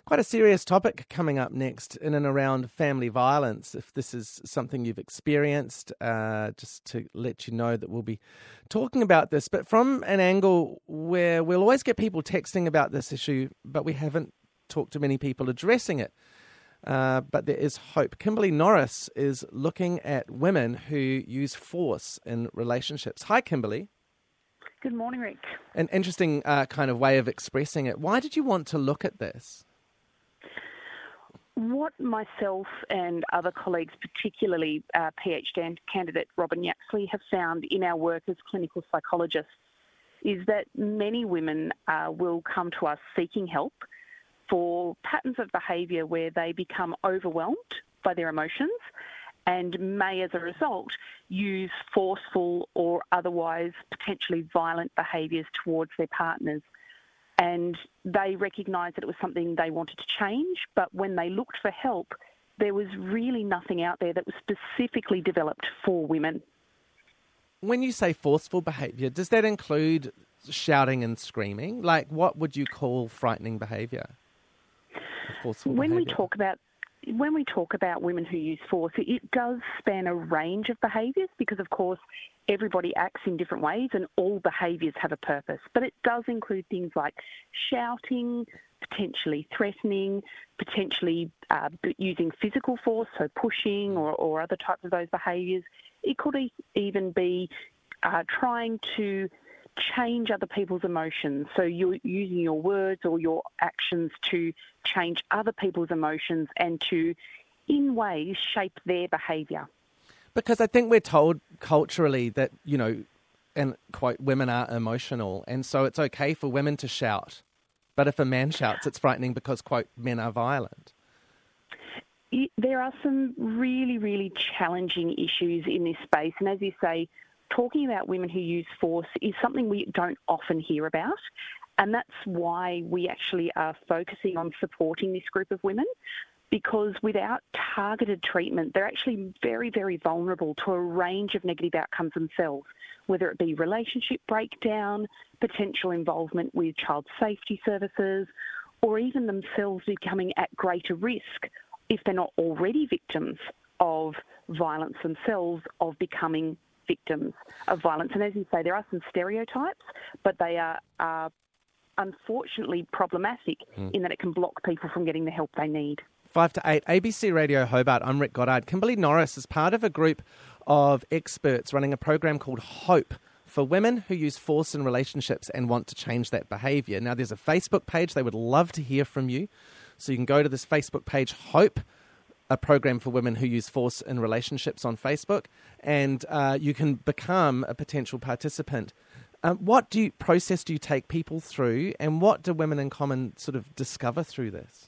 Quite a serious topic coming up next in and around family violence. If this is something you've experienced, just to let you know that we'll be talking about this, but from an angle where we'll always get people texting about this issue, but we haven't talked to many people addressing it. But there is hope. Kimberly Norris is looking at women who use force in relationships. Hi, Kimberly. Good morning, Rick. An interesting kind of way of expressing it. Why did you want to look at this? What myself and other colleagues, particularly PhD candidate Robin Yaxley, have found in our work as clinical psychologists is that many women will come to us seeking help for patterns of behaviour where they become overwhelmed by their emotions and may, as a result, use forceful or otherwise potentially violent behaviours towards their partners. And they recognised that it was something they wanted to change, but when they looked for help, there was really nothing out there that was specifically developed for women. When you say forceful behaviour, does that include shouting and screaming? Like, what would you call frightening behaviour? When we talk about women who use force, it does span a range of behaviours because, of course, everybody acts in different ways and all behaviours have a purpose. But it does include things like shouting, potentially threatening, potentially using physical force, so pushing or other types of those behaviours. It could even be trying to change other people's emotions. So you're using your words or your actions to change other people's emotions and to, in ways, shape their behaviour. Because I think we're told culturally that, you know, and quote, women are emotional, and so it's okay for women to shout. But if a man shouts, it's frightening because, quote, men are violent. There are some really, really challenging issues in this space. And as you say, talking about women who use force is something we don't often hear about. And that's why we actually are focusing on supporting this group of women, because without targeted treatment, they're actually very, very vulnerable to a range of negative outcomes themselves, whether it be relationship breakdown, potential involvement with child safety services, or even themselves becoming at greater risk if they're not already victims of violence themselves, of becoming victims of violence. And as you say, there are some stereotypes, but they are unfortunately problematic in that it can block people from getting the help they need. 5 to 8, ABC Radio Hobart. I'm Rick Goddard. Kimberly Norris is part of a group of experts running a program called HOPE for women who use force in relationships and want to change that behaviour. Now, there's a Facebook page. They would love to hear from you. So you can go to this Facebook page, HOPE, a program for women who use force in relationships on Facebook, and you can become a potential participant. What process do you take people through, and what do Women in Common sort of discover through this?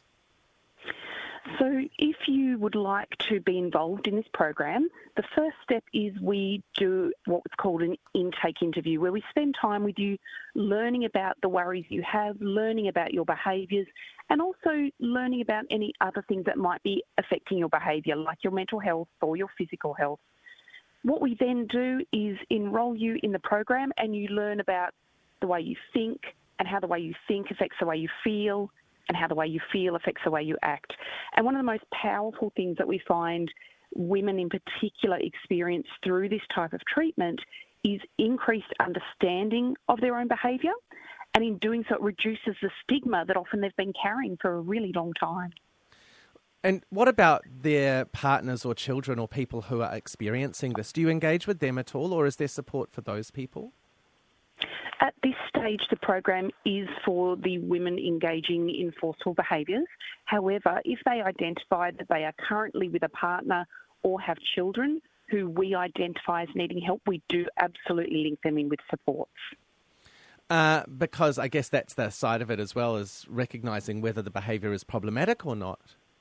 So if you would like to be involved in this program, the first step is we do what's called an intake interview, where we spend time with you learning about the worries you have, learning about your behaviours, and also learning about any other things that might be affecting your behaviour, like your mental health or your physical health. What we then do is enrol you in the program, and you learn about the way you think and how the way you think affects the way you feel, and how the way you feel affects the way you act. And one of the most powerful things that we find women in particular experience through this type of treatment is increased understanding of their own behaviour. And in doing so, it reduces the stigma that often they've been carrying for a really long time. And what about their partners or children or people who are experiencing this? Do you engage with them at all, or is there support for those people? At this stage, the program is for the women engaging in forceful behaviours. However, if they identify that they are currently with a partner or have children who we identify as needing help, we do absolutely link them in with supports. Because I guess that's the side of it as well, as recognising whether the behaviour is problematic or not.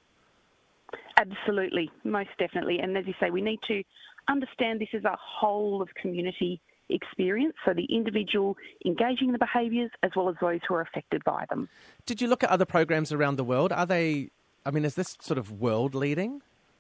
Absolutely, most definitely. And as you say, we need to understand this is a whole of community experience, so the individual engaging in the behaviours as well as those who are affected by them. Did you look at other programs around the world? Is this sort of world leading?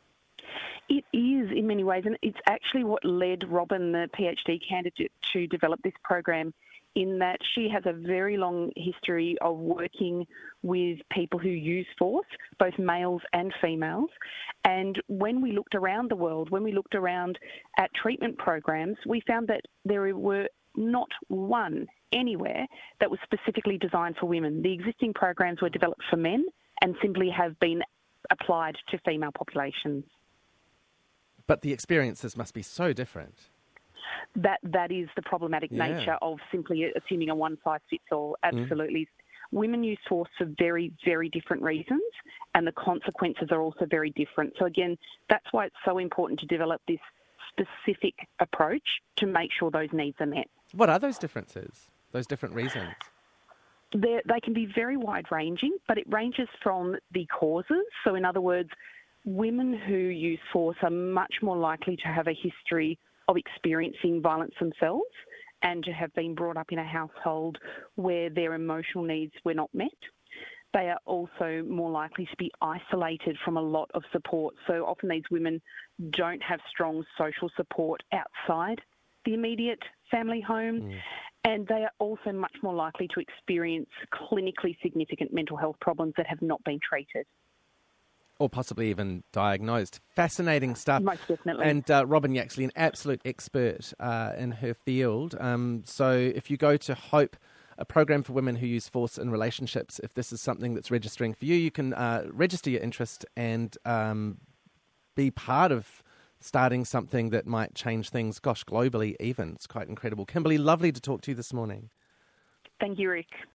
It is in many ways, and it's actually what led Robin, the PhD candidate, to develop this program in that she has a very long history of working with people who use force, both males and females. And when we looked around the world, when we looked around at treatment programs, we found that there were not one anywhere that was specifically designed for women. The existing programs were developed for men and simply have been applied to female populations. But the experiences must be so different. That is the problematic nature of simply assuming a one-size-fits-all. Absolutely. Women use force for very, very different reasons, and the consequences are also very different. So again, that's why it's so important to develop this specific approach to make sure those needs are met. What are those differences, those different reasons? They can be very wide-ranging, but it ranges from the causes. So in other words, women who use force are much more likely to have a history of experiencing violence themselves and to have been brought up in a household where their emotional needs were not met. They are also more likely to be isolated from a lot of support. So often these women don't have strong social support outside the immediate family home. And they are also much more likely to experience clinically significant mental health problems that have not been treated. Or possibly even diagnosed. Fascinating stuff. Most definitely. And Robyn Yaxley, an absolute expert in her field. So if you go to Hope, a program for women who use force in relationships, if this is something that's registering for you, you can register your interest and be part of starting something that might change things, globally even. It's quite incredible. Kimberly, lovely to talk to you this morning. Thank you, Rick.